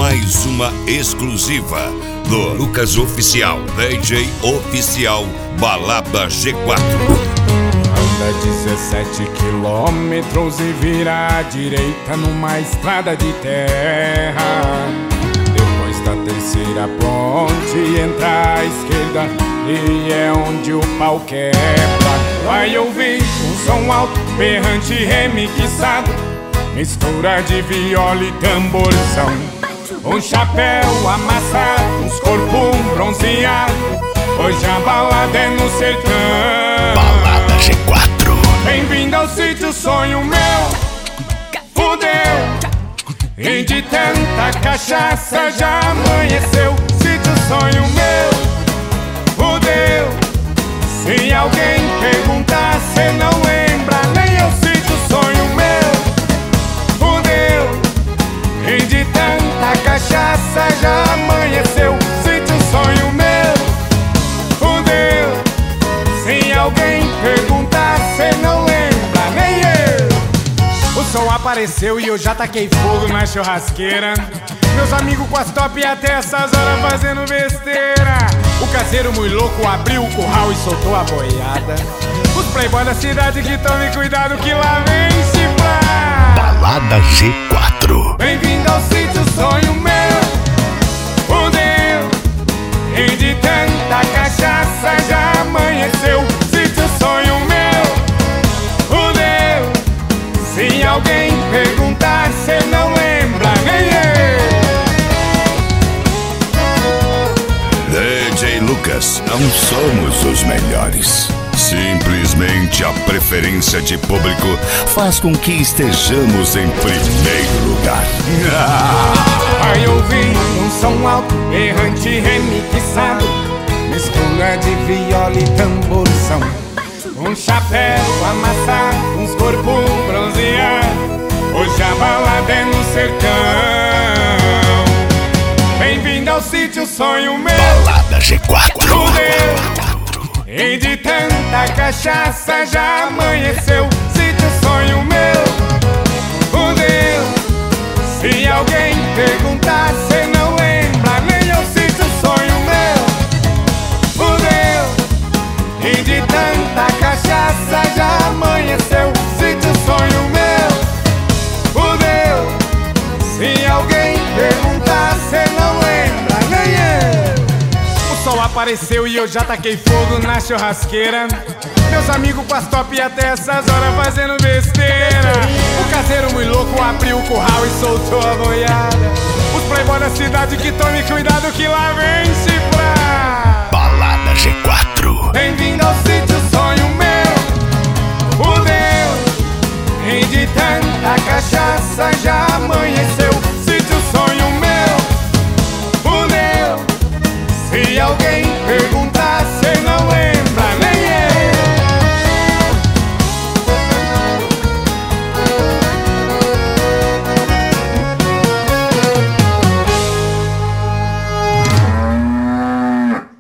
mais uma exclusiva do Lucas Oficial, DJ Oficial, Balada G4. Anda 17 quilômetros e vira à direita numa estrada de terra. Depois da terceira ponte entra à esquerda e é onde o pau quebra. Vai ouvir um som alto, berrante remixado, mistura de viola e tamborzão. Um chapéu amassado, uns corpos bronzeados. Hoje a balada é no sertão. Balada G4. Bem-vindo ao sítio, sonho meu. Fudeu. E de tanta cachaça já amanheceu. Sítio, sonho meu. Fudeu. Se alguém perguntar, cê não lembra. Nem eu, sítio, sonho meu. Fudeu. E de tanta cachaça já amanheceu. Sítio, sonho meu. Fudeu. Se alguém perguntar, cê não lembra, nem eu. O som apareceu e eu já taquei fogo na churrasqueira. Meus amigos com as top até essas horas fazendo besteira. O caseiro muito louco abriu o curral e soltou a boiada. Os playboy da cidade que tome cuidado que lá vem chifrar. Balada G4. Bem-vindo ao sítio, sonho meu. Fudeu. E de tanta cachaça já amanheceu. Sítio, sonho meu. Fudeu. Se alguém perguntar, cê não lembra, nem eu. DJ Lucas, não somos os melhores. Simplesmente a preferência de público faz com que estejamos em primeiro lugar. Vai ouvir um som alto, errante, remixado, mistura de viola e tamborzão. Um chapéu amassado, uns corpos bronzeados. Hoje a balada é no sertão. Bem-vindo ao sítio, sonho meu. Balada G4. Fudeu. E de tanta cachaça já amanheceu. Sítio, sonho meu. Fudeu. Se alguém perguntar, cê não lembra, nem eu, sítio, sonho meu. Fudeu. E de tanta cachaça já amanheceu. Sítio, sonho meu. Fudeu. Se alguém perguntar, cê não lembra, nem eu. O sol apareceu e eu já taquei fogo na churrasqueira. Meus amigos com as top até essas horas fazendo besteira. O caseiro muito louco abriu o curral e soltou a boiada. Os playboy da cidade que tome cuidado que lá vem chifrar. Balada G4. Bem-vindo ao sítio,